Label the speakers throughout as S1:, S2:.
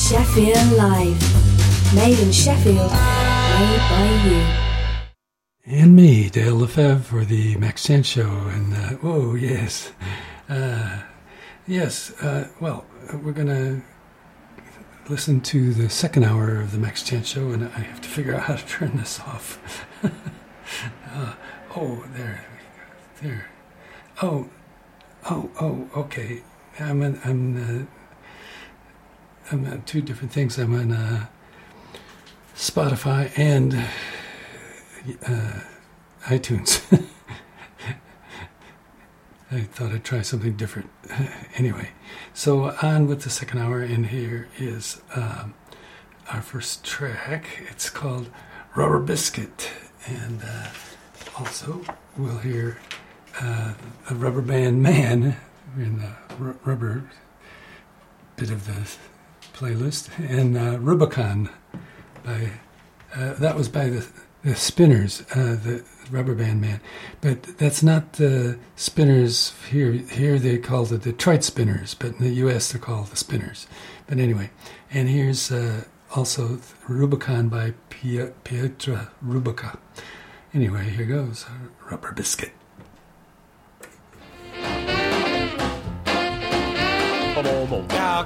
S1: Sheffield Live. Made in Sheffield. Made by you.
S2: And me, Dale Lefebvre, for the Max Chance Show. And, whoa, yes. Well, we're going to listen to the second hour of the Max Chance Show, and I have to figure out how to turn this off. There. Oh, okay. I'm on two different things. I'm on Spotify and iTunes. I thought I'd try something different. Anyway, so on with the second hour, and here is our first track. It's called Rubber Biscuit, and also we'll hear a Rubber Band Man in the rubber bit of the playlist, and Rubicon by that was by the Spinners, the Rubber Band Man, but that's not the Spinners here. Here they call the Detroit Spinners, but in the U.S. they're called the Spinners. But anyway, and here's also Rubicon by Pietra Rubica. Anyway, here goes Rubber Biscuit.
S3: Cow,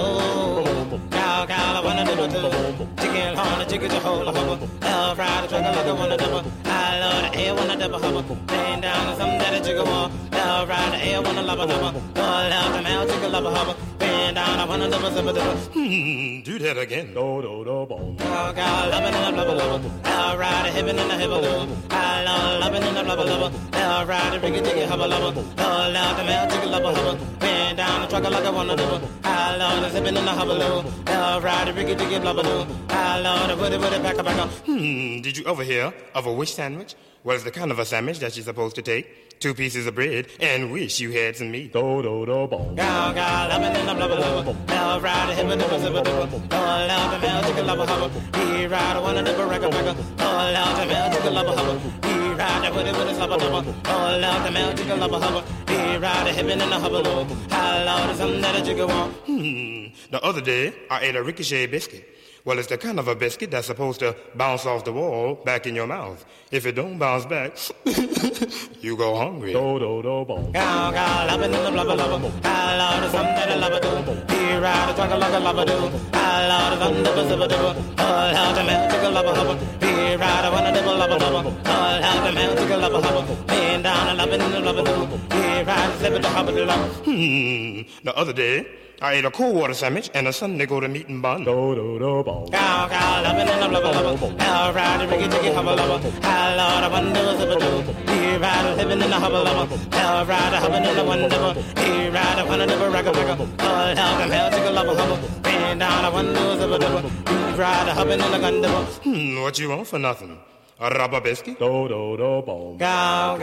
S3: I wanna do the chicken horn, the chicken to hold a hubble. Hell fried, the like a wanna double. I love the air, wanna double hubble. Laying down on something that a jigger wall. Hell fried, the air, wanna love a hubble. All out the mouth, chicken love a hubble. Laying down, I wanna double, double, double. Do that again. Cow, loving in the blubber, blubber. Hell ride, the hippin' in the hibble. I love loving in the blubber, blubber. Hell ride, the riggy, jiggy, hubble, hubble. All out the mouth, chicken love a hubble. Laying down the trucker like a wanna double. I love the zippin' in the hubble. Hell ride, the riggy, jiggy, blubber. I love the woody, woody, back, back. Did you ever hear of a wish sandwich? Well, it's the kind of a sandwich that you're supposed to take 2 pieces of bread and wish you had some meat. Gow, lovin' in the blubber, blubber. Hell ride, the hippin' in the zipper, double. All out the mouth, chicken love a hubble. He ride, one of the barraca, barraca. All out the mouth, chicken love a hubble. He ride, the woody, woody, slubber, double. All out the mouth, chicken love a hubble. He ride, the hippin' in the hubble. I love the something that a jigger want. The other day, I ate a ricochet biscuit. Well, it's the kind of a biscuit that's supposed to bounce off the wall back in your mouth. If it don't bounce back, you go hungry. Cow, lovin' in the blubber, blubber. I love the something that a lover do. He ride a trucker like a lover do. I love the thunder, zipper, zipper. All out the mouth, chicken lover, hubber. He ride a one of the blubber, blubber. All out the mouth, chicken lover, hubber. Laying down and lovin' in the blubber do. He ride a zipper, the hubber, the lover. The other day, I ate a cold water sandwich and a Sunday go to meat and bun. Cow, lovin' in the blubber, blubber. Hell ride the riggy, jiggy, hubble, hubble. I love the one do, zipper do. He ride a living in the hubble, hubble. Hell ride a hubbin' in the one double. He ride a one of the barraca, barraca. All hell come hell, chicken love a hubble. Bend down a one do, zipper double. He ride a hubbin' in the gun double. What you want for nothing? A rubber biscuit? Cow,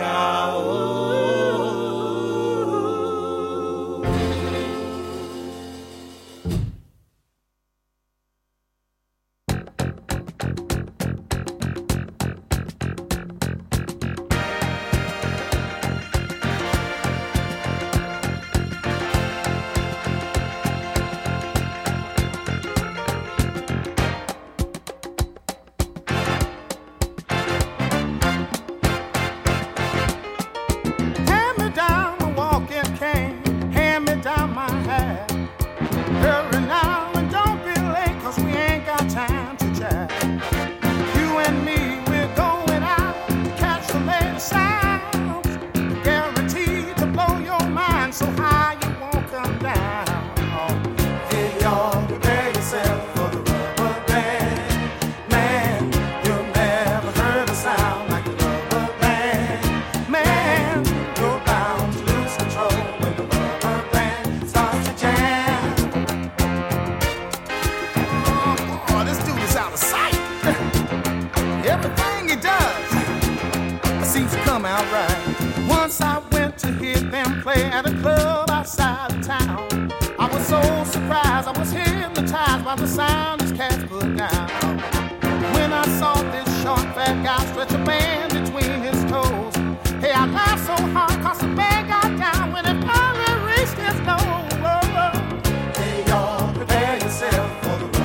S4: by the sound his cats put down. When I saw this short fat guy stretch a band between his toes, hey, I laughed so hard cause the band got down when it finally reached his nose. Hey, y'all, prepare yourself for the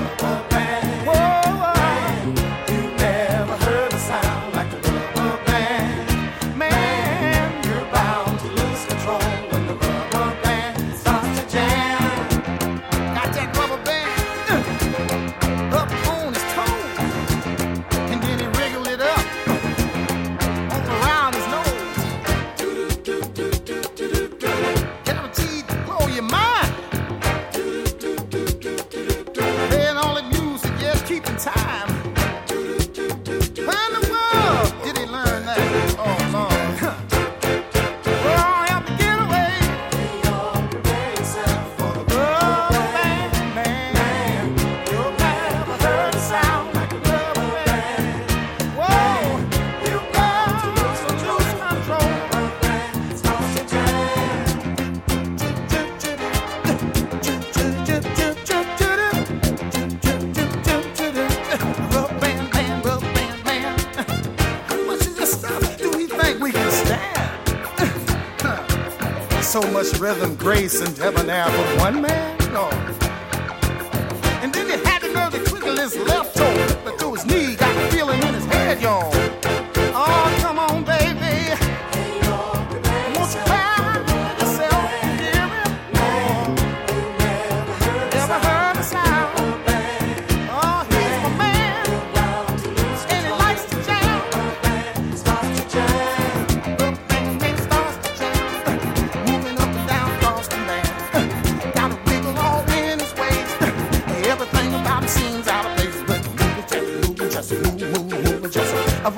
S4: so much rhythm, grace, and debonair for one man? No. And then he had the nerve to twinkle his left toe, but to his knee, got the feeling in his head, y'all. Oh, come on, baby. Won't you cry yourself, dear? Never heard a sound. Oh, he's my man, and he likes to jam. The bang starts to jam, moving up and down across the land. Got a wiggle all in his waist. Everything about him seems out of place, but move it, just move,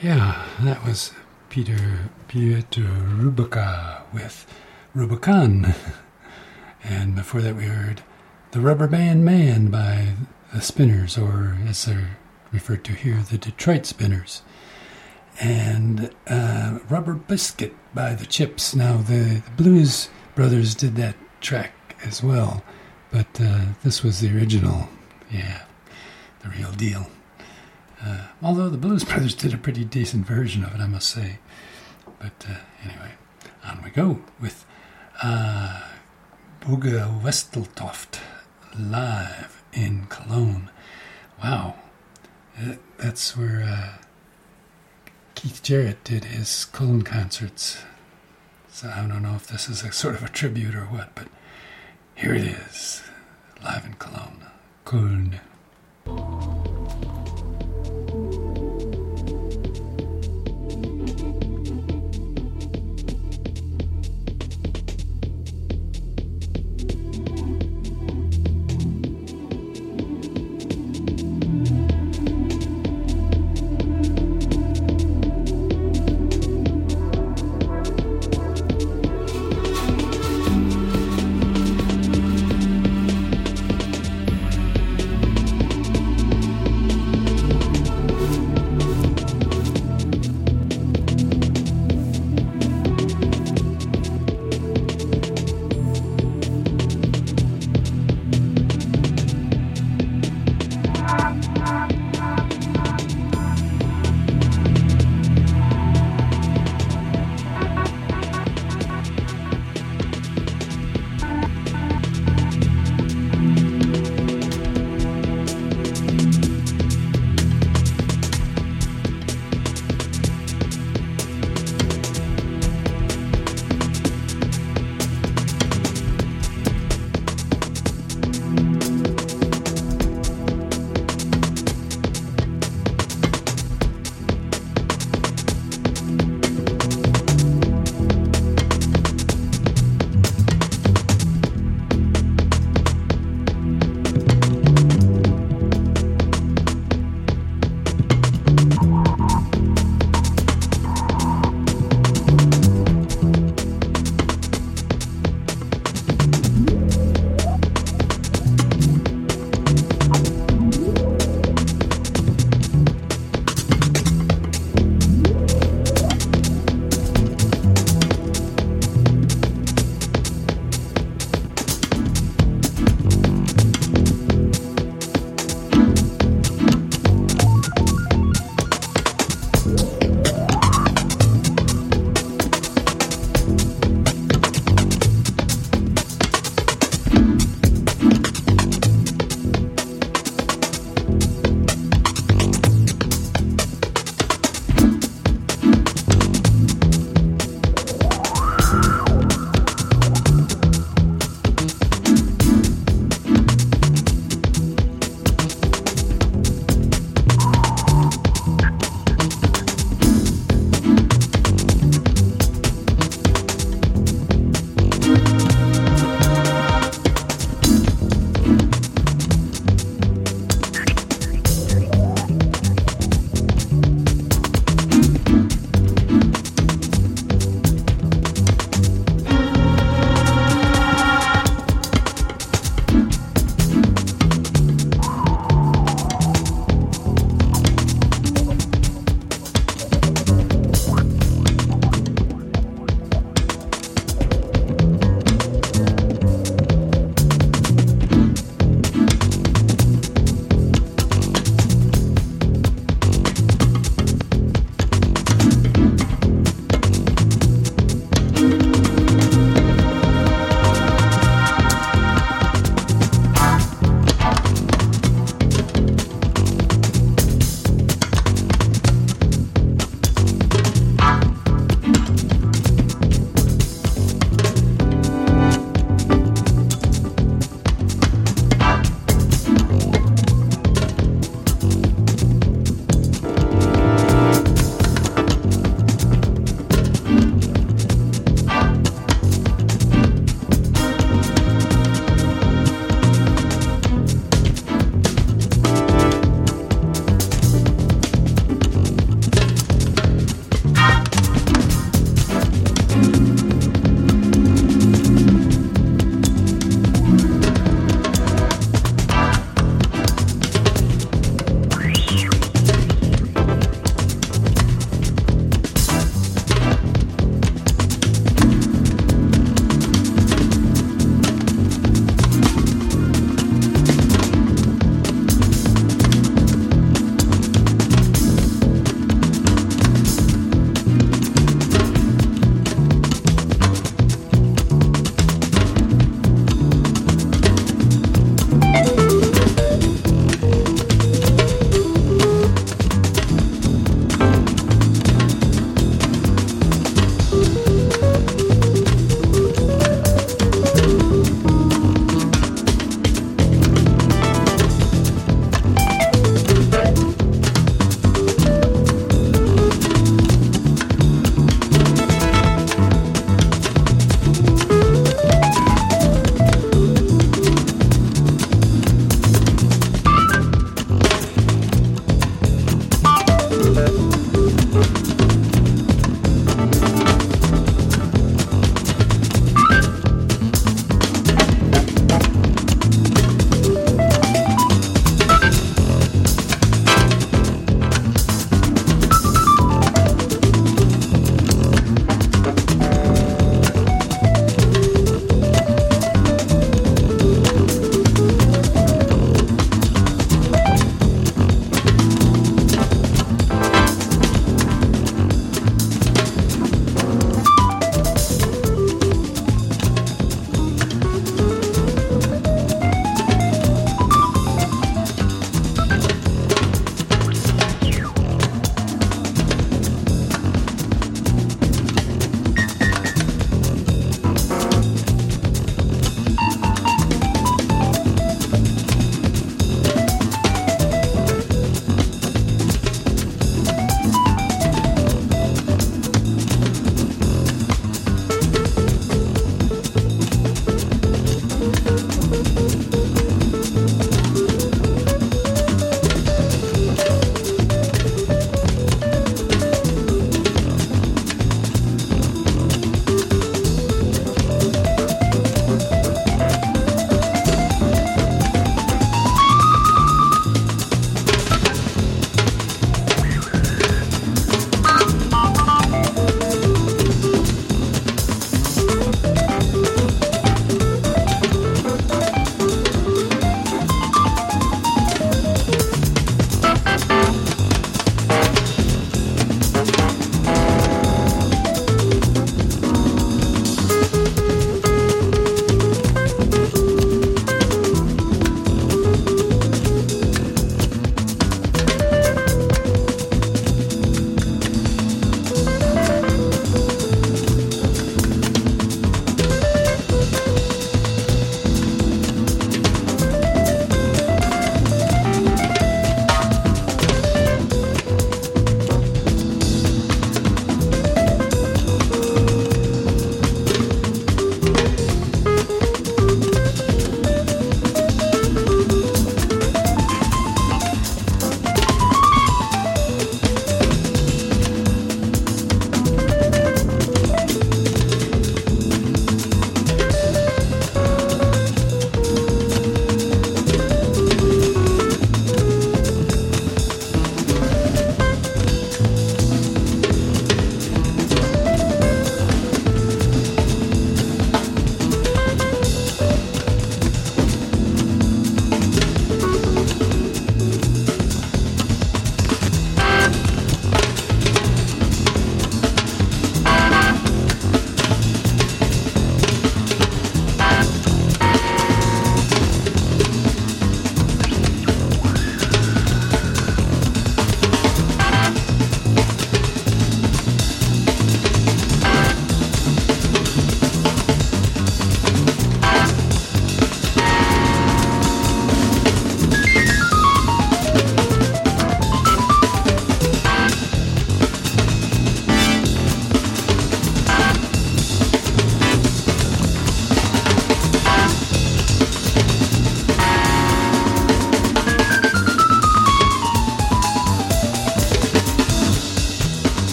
S2: Yeah, that was Piotr Rubica with Rubicon. And before that we heard The Rubber Band Man by the Spinners, or as they're referred to here, the Detroit Spinners. And Rubber Biscuit by the Chips. Now, the Blues Brothers did that track as well, but this was the original, the real deal. Although the Blues Brothers did a pretty decent version of it, I must say. But anyway, on we go with Booga Westeltoft live in Cologne. Wow, that's where Keith Jarrett did his Cologne concerts. So I don't know if this is a sort of a tribute or what, but here it is, live in Cologne. Köln.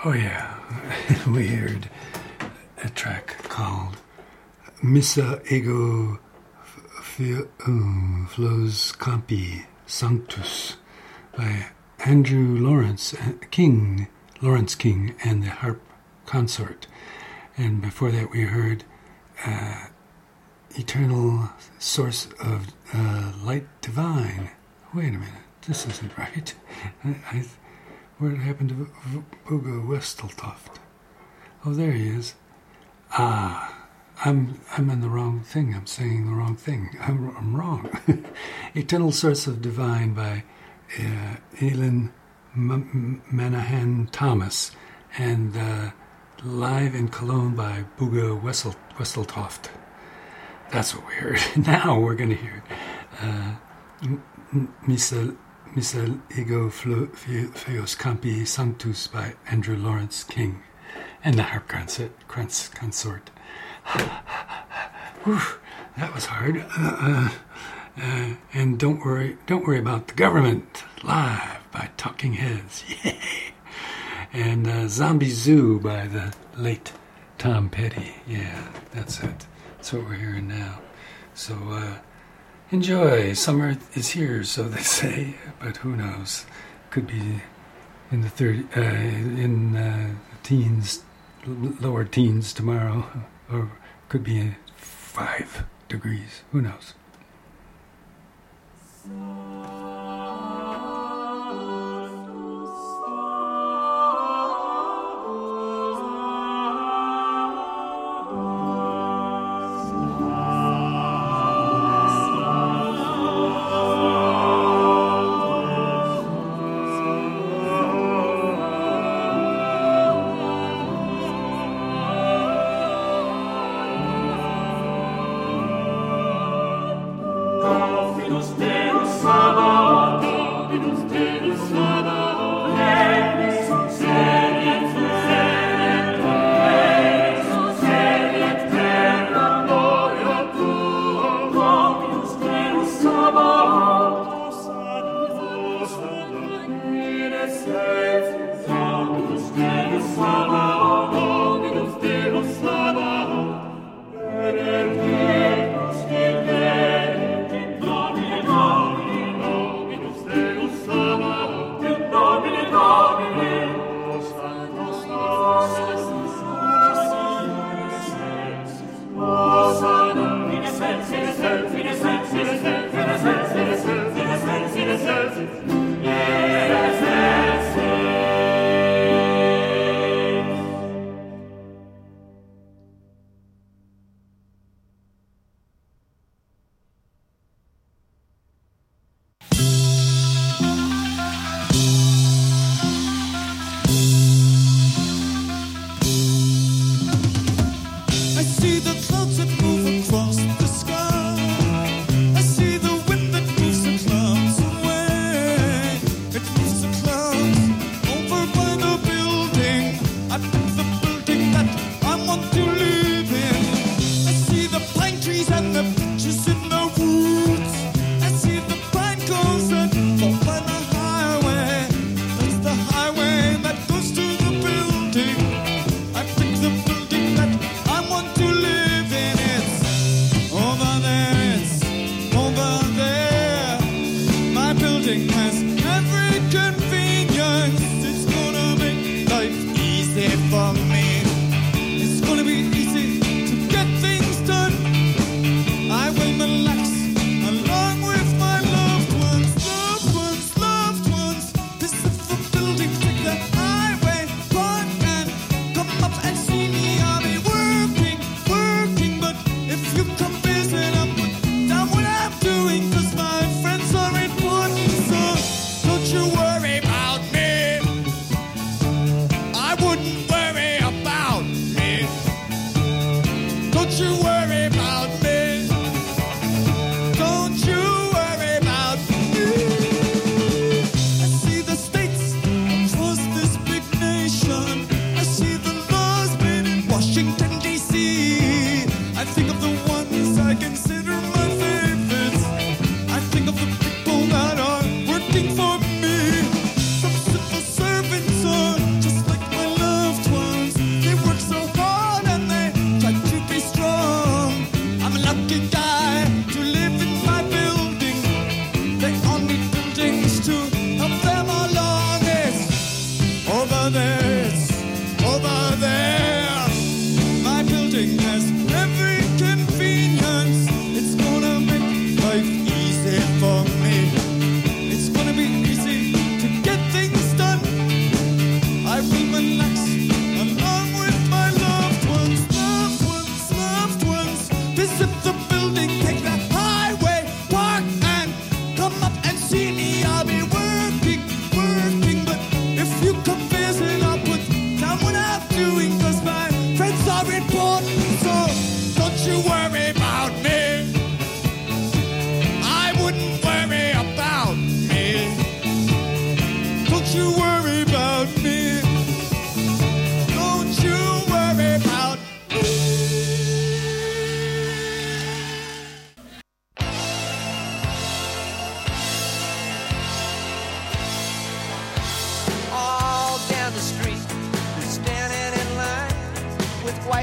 S2: Oh yeah, we heard a track called Missa Ego Flows Campi Sanctus by Andrew Lawrence King, and the Harp Consort. And before that we heard Eternal Source of Light Divine. Wait a minute, this isn't right. What happened to Booga Westeltoft? Oh, there he is. I'm in the wrong thing. I'm saying the wrong thing. I'm wrong. Eternal Source of Divine by Elin Manahan Thomas, and live in Cologne by Booga Westeltoft. That's what we heard. Now we're going to hear Missa Ego Feos Campi Sanctus by Andrew Lawrence King and the Harp Consort. Whew, that was hard. And don't worry about the government, live by Talking Heads. Yay! And Zombie Zoo by the late Tom Petty. Yeah, that's it. That's what we're hearing now. So enjoy. Summer is here, so they say, but who knows? Could be in the teens, lower teens tomorrow, or could be 5 degrees. Who knows?
S5: For me, it's gonna be easy to get things done. I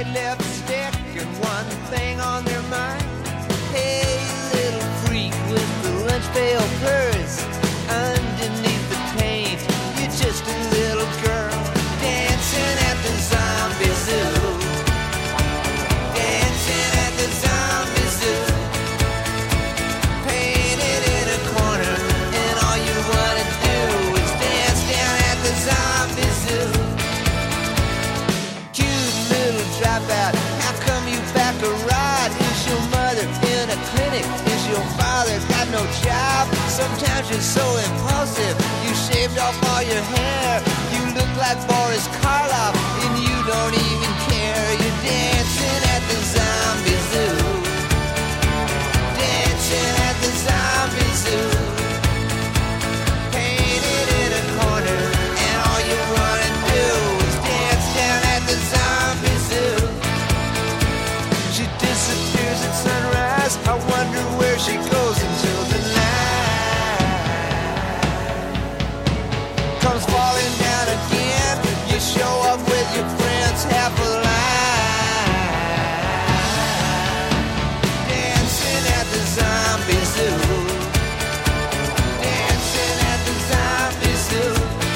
S5: right, left stick, and one thing on their mind. Hey, little freak with the lunch pail purse, underneath the paint, you're just a little girl dancing at the zombie zoo. Dancing at the zombie zoo. Painted in a corner, and all you wanna do is dance down at the zombie zoo. Cute little dropout, how come you back a ride? Is your mother in a clinic? Is your father got no job? Sometimes you're so impulsive, you shaved off all your hair. You look like Boris Karloff, and you don't even care. You're dancing at the zombie zoo. Dancing at the zombie zoo. Painted in a corner, and all you wanna do is dance down at the zombie zoo. She disappears at sunrise, I wonder where she goes until the night comes falling down again. You show up with your friends, half alive. Dancing at the zombie zoo. Dancing at the zombie zoo.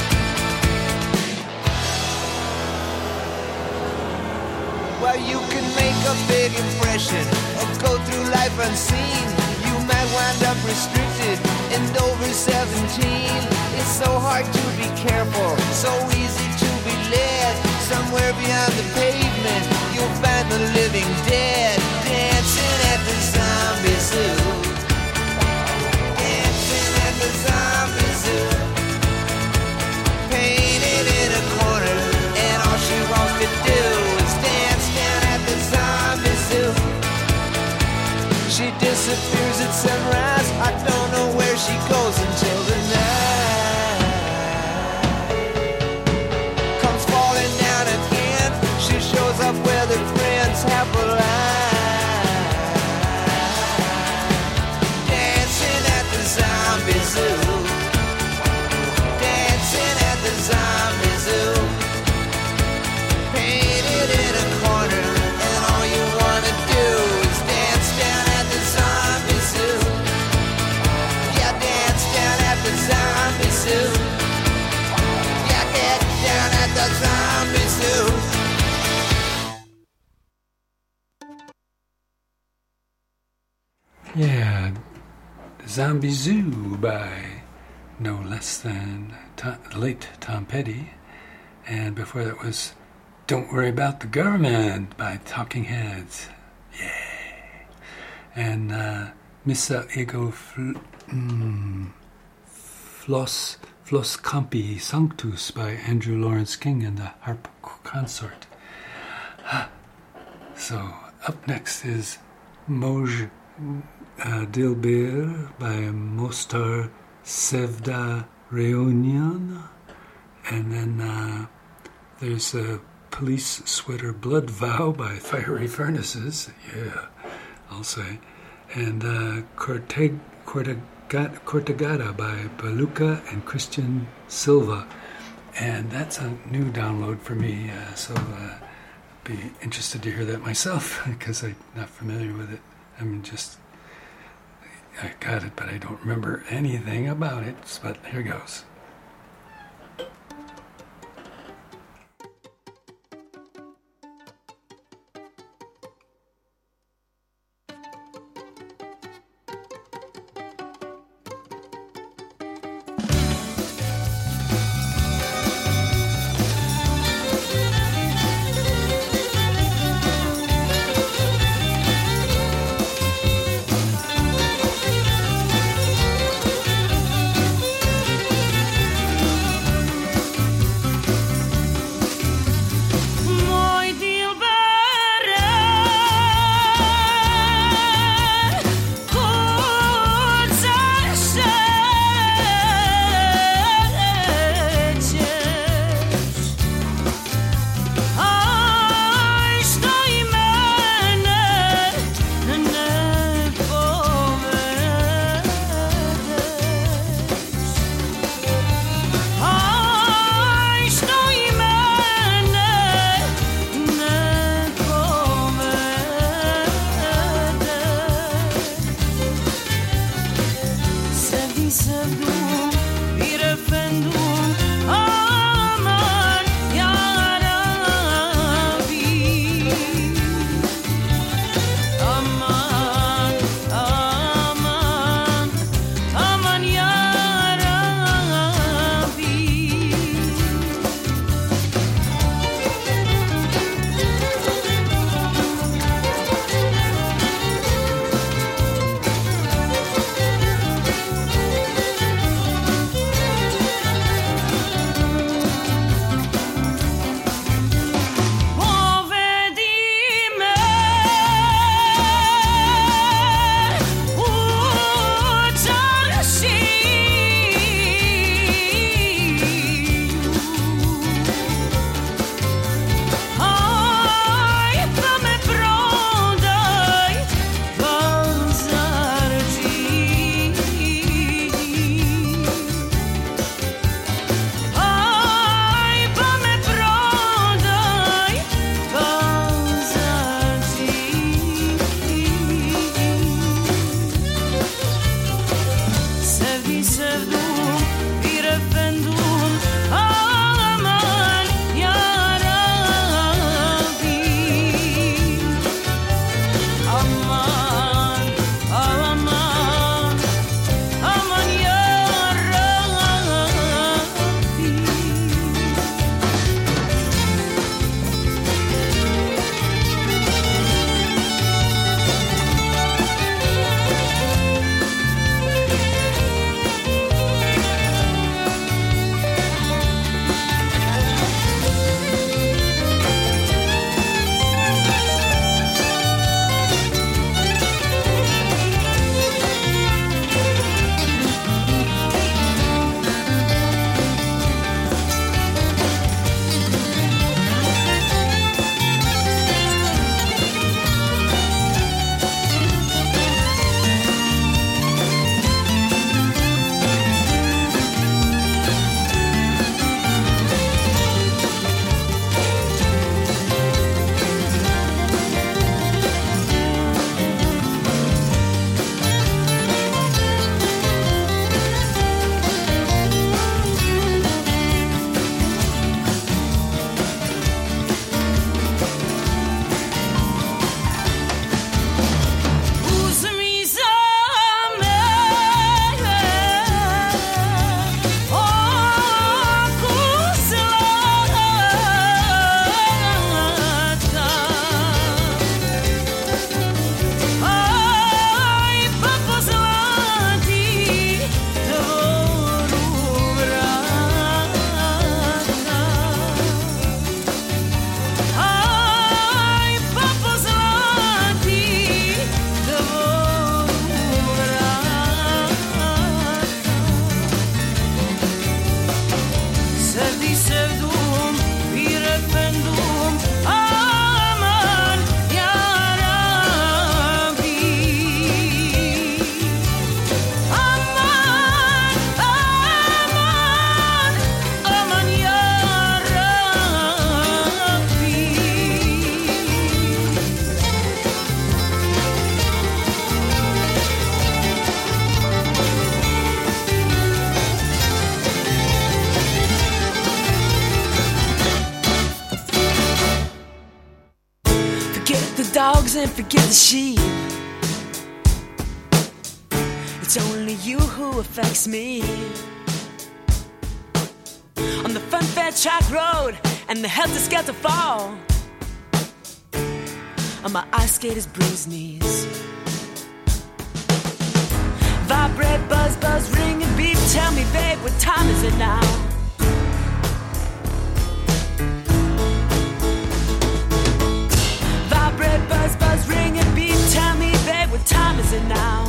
S5: Well, you can make a big impression or go through life unseen. You might wind up restricted and over 17. It's so hard to be careful, so easy to be led. Somewhere beyond the pavement, you'll find the living dead. Dancing at the zombie zoo. Dancing at the zombie zoo. Painted in a corner, and all she wants to do is dance down at the zombie zoo. She disappears at sunrise, I don't know where she goes until the night comes falling down again. She shows up with her friends, half alive. Dancing at the zombie zoo. Dancing at the zombie zoo. Painted in a corner, and all you wanna do is dance down at the zombie zoo. Yeah, dance down at the zombie zoo. Yeah, get down at the zombie zoo.
S2: Yeah, Zombie Zoo by no less than the late Tom Petty. And before that was Don't Worry About the Government by Talking Heads. Yeah. And Missa Ego Flos Campi Sanctus by Andrew Lawrence King and the Harp Consort. So up next is Moj Dilber by Mostar Sevda Reunion, and then there's a Police Sweater Blood Vow by Fiery Furnaces, yeah, I'll say, and Cortegada by Baluka and Christian Silva, and that's a new download for me, so I'd be interested to hear that myself because I'm not familiar with it. I got it, but I don't remember anything about it. But here goes.
S6: cows and forget the sheep. It's only you who affects me. On the fun-fair track road and the helter-skelter fall, on my ice skaters' bruised knees. Vibrate, buzz, buzz, ring and beep. Tell me, babe, what time is it now? Vibrate, buzz, buzz, ring and beep. Tell me, babe, what time is it now?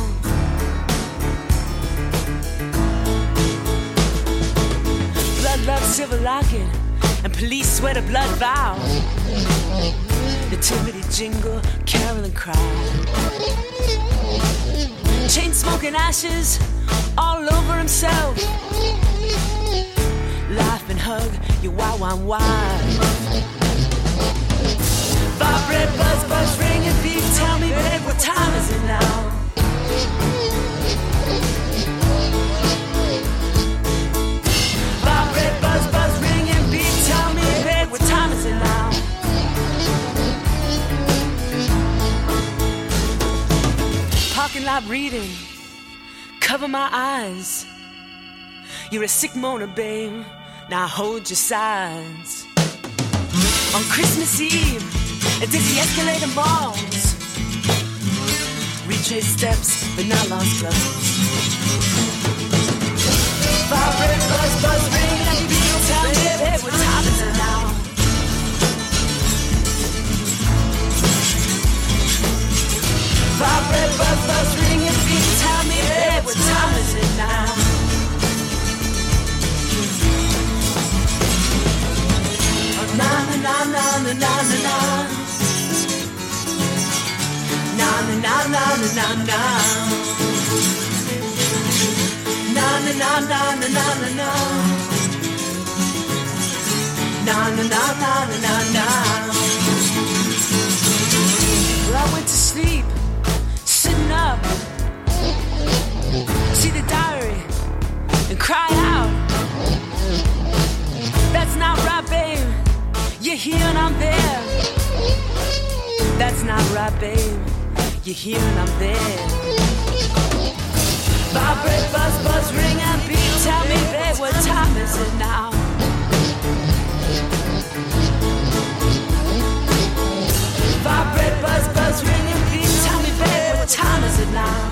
S6: Blood, love, silver locket, and police sweat a blood vow. Nativity jingle, carol and cry. Chain smoking ashes all over himself. Laugh and hug your wow. Vibrate, buzz, buzz, ring and beep. Tell me, babe, what time is it now? Vibrate, buzz, buzz, ring and beep. Tell me, babe, what time is it now? Parking lot reading, cover my eyes. You're a sick moaner, babe, now hold your sides. On Christmas Eve, a dizzy escalator malls. Retrace steps, but not lost clothes. Vibrate, buzz, buzz, ring and beep. Tell me, babe, what time is it now? Vibrate, buzz, buzz, ring and beep. Tell me, babe, what time is it now? Oh, na na na na na na na na. Na na na na na na na. Na na na na na na na na. Na na na na na na na. Well, I went to sleep, sitting up, see the diary and cry out. That's not right, babe. You're here and I'm there. That's not right, babe. You're here and I'm there. Vibrate, buzz, buzz, ring and beep. Tell me, babe, what time is it now? Vibrate, buzz, buzz, ring and beep. Tell me, babe, what time is it now?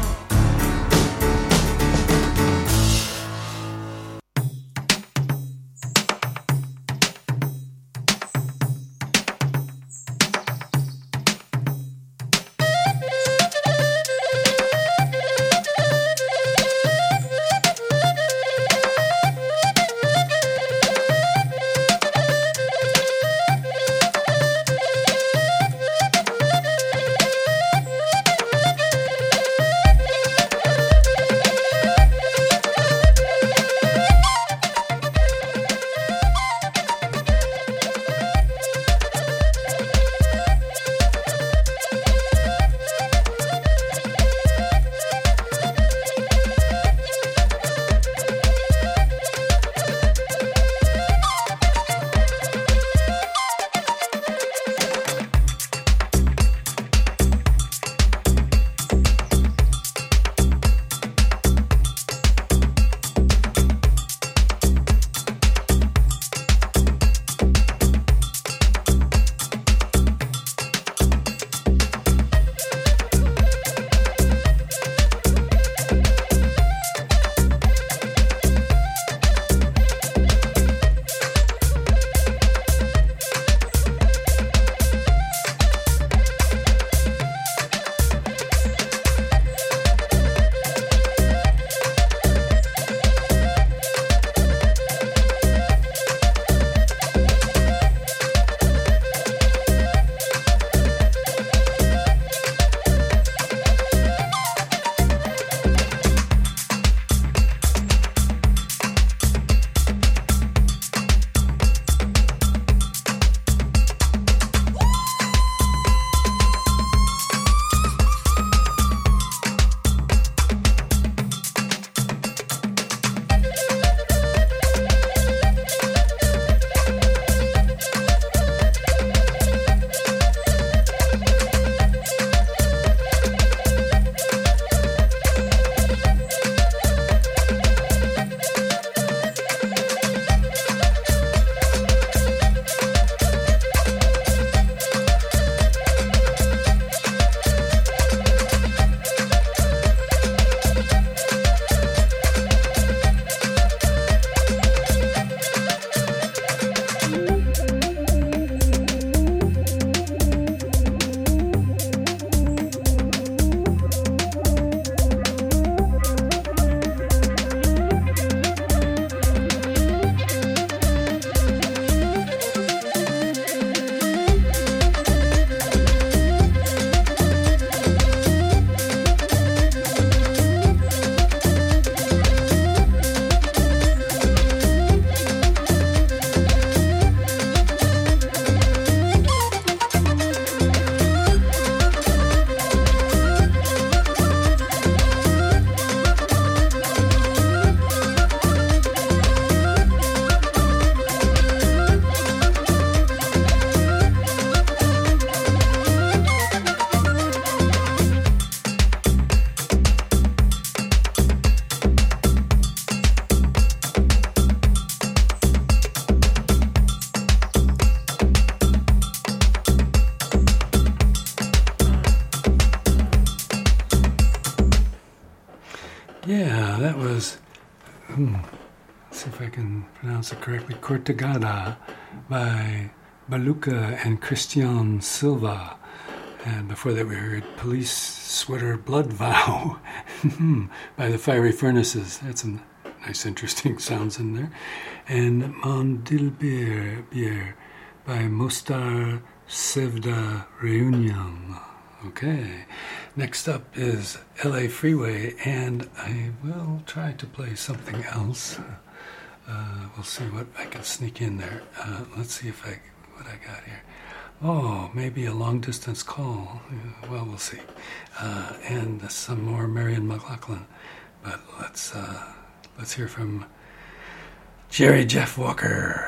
S2: Yeah, that was, let's see if I can pronounce it correctly, Cortegada by Baluka and Christian Silva. And before that we heard Police Sweater Blood Vow by the Fiery Furnaces. That's some nice interesting sounds in there. And Mondilbier by Mostar Sevda Reunion. Okay, next up is LA Freeway, and I will try to play something else. We'll see what I can sneak in there. Let's see what I got here. Oh, maybe a long distance call. Well, we'll see. And some more Marion McLaughlin. But let's hear from Jerry Jeff Walker.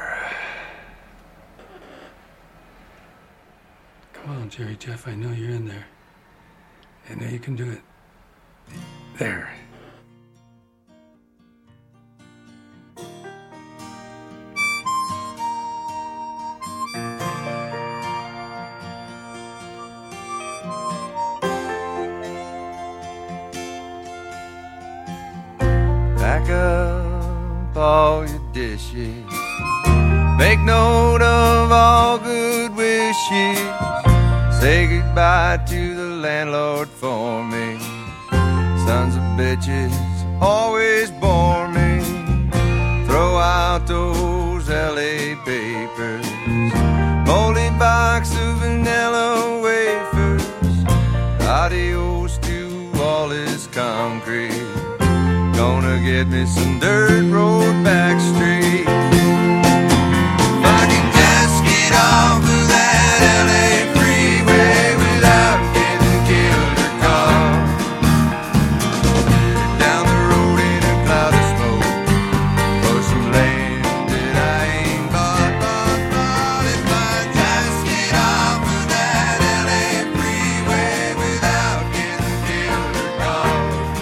S2: Come on, Jerry Jeff, I know you're in there. I know you can do it. There.
S7: Pack up all your dishes. Make note of all good wishes. Say goodbye to the landlord for me. Sons of bitches always bore me. Throw out those LA papers. Moldy box of vanilla wafers. Adios to all this concrete. Gonna get me some dirt road back street. If I can just get off of that LA freeway without getting killed or caught. Down the road in a cloud of smoke for some land that I ain't bought. If I just get off of that LA freeway without getting killed or caught.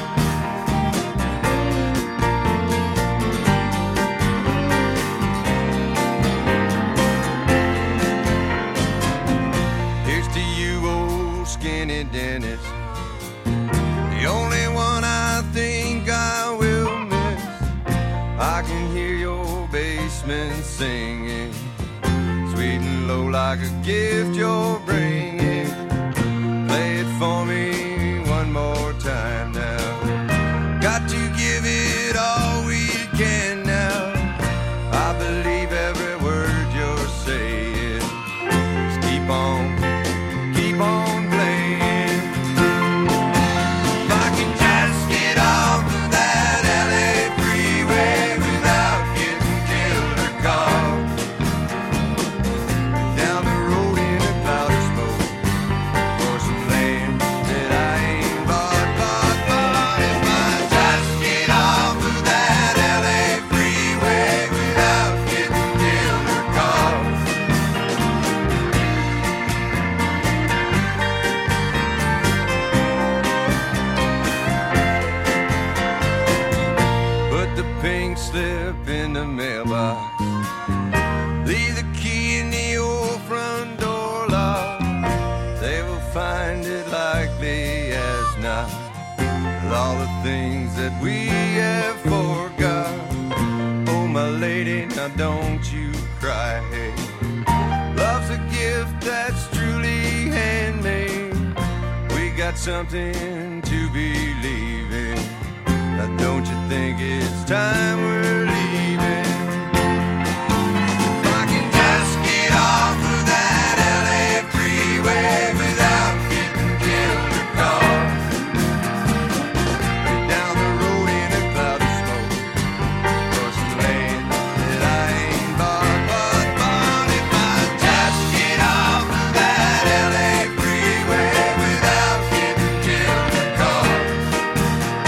S7: Here's to you, old skinny Dennis, the only one I think I will miss. I can hear your basement singing, sweet and low like a gift you're bringing. Play it for me one more time now. Got to give it all we can now. I believe every word you're saying. Just keep on playing. If I can just get off of that LA freeway without getting killed or caught. Down the road in a cloud of smoke for some land that I ain't bought. If I just get off of that LA freeway without getting killed or caught. Put the pink slip in the mailbox. Leave the key in the old front door lock. They will find it likely as not. With all the things that we have forgot. Oh, my lady, now don't you cry. Love's a gift that's truly handmade. We got something to believe in. Now don't you think it's time we're leaving? If I can just get off of that LA freeway without getting killed or caught. Down the road in a cloud of smoke for some land that I ain't bought. If I just get off of that LA freeway without getting killed or caught.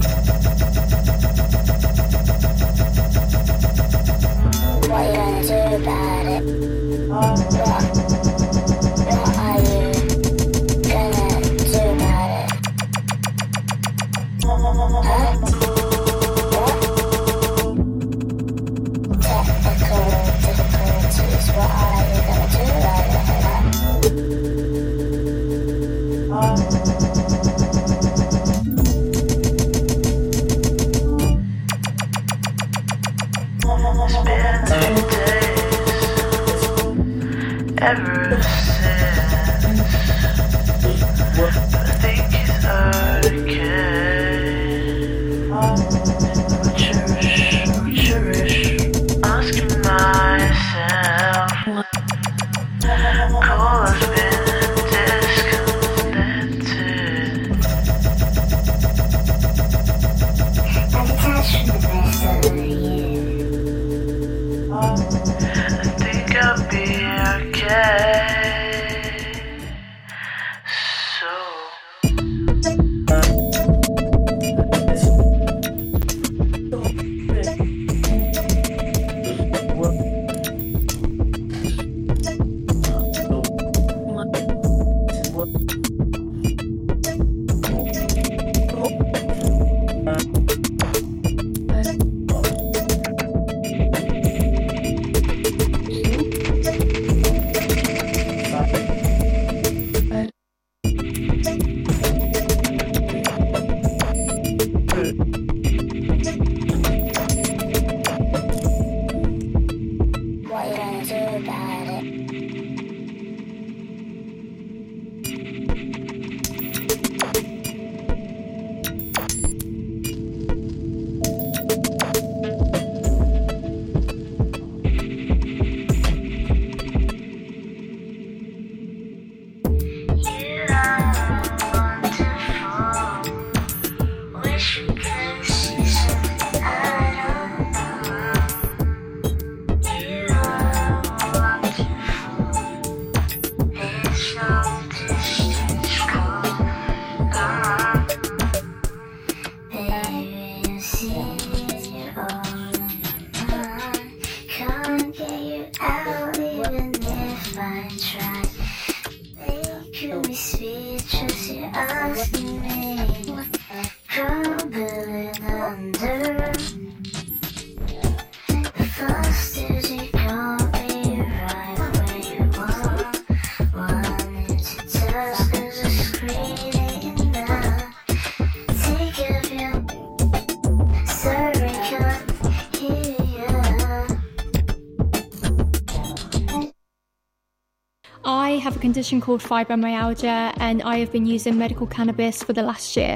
S8: I have a condition called fibromyalgia and I have been using medical cannabis for the last year.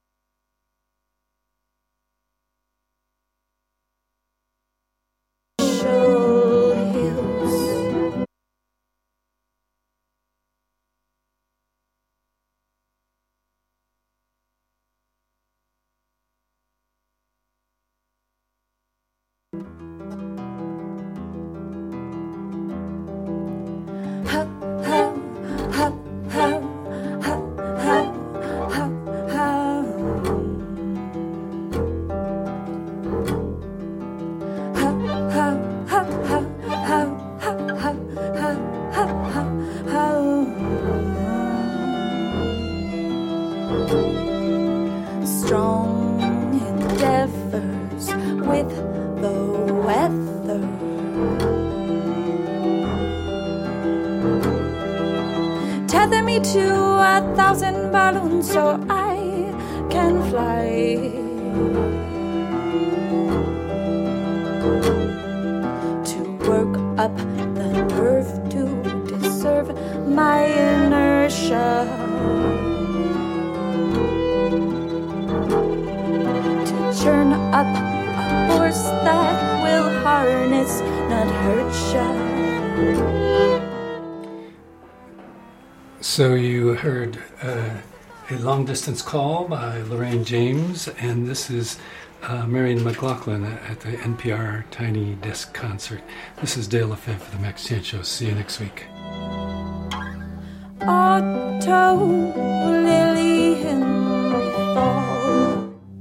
S9: Strong endeavors with the weather. Tether me to 1,000 balloons so I can fly. To work up the nerve to deserve my inertia. Churn up a horse that will harness, not hurt ya.
S2: So you heard a long distance call by Lorraine James, and this is Marion McLaughlin at the NPR Tiny Desk Concert. This is Dale Lefebvre for the Max Chance Show. See you next week.
S9: Auto lily in the fall.